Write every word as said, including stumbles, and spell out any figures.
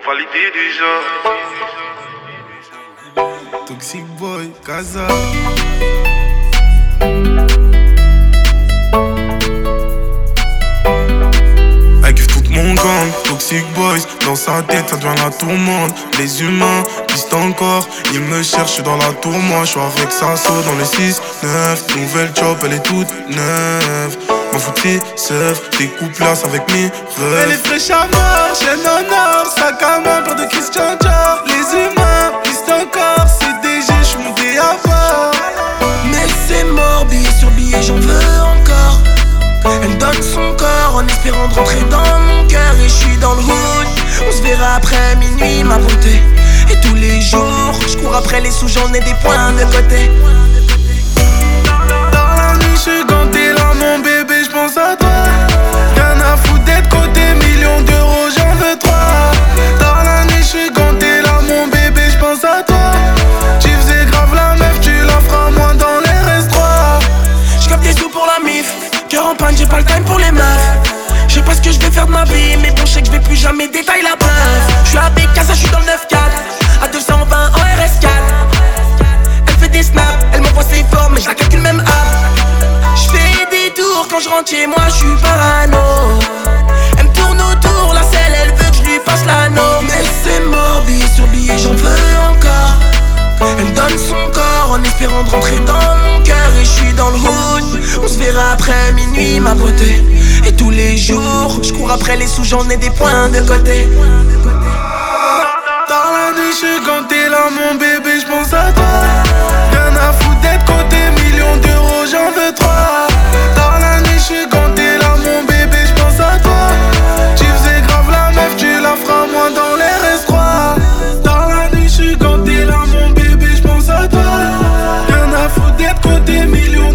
validé déjà. Toxic Boy, Casa. Elle kiffe tout mon gang, Toxic Boys. Dans sa tête ça devient la tourmente. Les humains pistent encore, ils me cherchent dans la tour. Moi je suis avec Sasso dans le six neuf. Nouvelle job, elle est toute neuve. M'en foutais, seuf, découplasse avec mes rêves. Elle est fraîche à mort, chaîne en or, sac à main, plein de Christian Dior. Les humains pistent encore, C D G, j'suis monté à bord. Mais c'est mort, billet sur billet, j'en veux encore. Elle donne son corps en espérant de rentrer dans mon cœur. Et je suis dans le hood, on se verra après minuit ma beauté. Et tous les jours, je cours après les sous, j'en ai des points de côté. Dans la nuit, je suis ganté là mon bébé, je pense à toi. Rien à foutre d'être côté, millions d'euros, j'en veux trois. Dans la nuit, je suis ganté là mon bébé, je pense à toi. Tu faisais grave la meuf, tu la feras moins dans les restroits. J'capte des sous pour la mif, cœur en panne, j'ai pas le time pour les meufs. Je sais pas ce que je vais faire de ma vie, mais bon, je sais que je vais plus jamais détailler la preuve. Je suis à Bécassa, je suis dans le neuf quatre, à deux cent vingt en R S quatre. Elle fait des snaps, elle m'envoie ses formes, mais je la calcule même app. Je fais des tours quand je rentre chez moi, je suis parano. Elle me tourne autour, la selle, elle veut que je lui passe l'anneau. Mais c'est mort, billet sur billet, j'en veux encore. Elle donne son corps en espérant de rentrer dans mon cœur. Et je suis dans le hood, on se verra après minuit ma beauté. Et tous les jours, je cours après les sous, j'en ai des points de côté. Dans la nuit, je suis ganté là mon bébé, je pense à toi. Rien à foutre d'être côté, millions d'euros, j'en veux trois. Dans la nuit, je suis ganté là mon bébé, je pense à toi. Tu faisais grave la meuf, tu la feras moins dans les restroits. Dans la nuit, je suis ganté là mon bébé, je pense à toi. Rien à foutre d'être côté, millions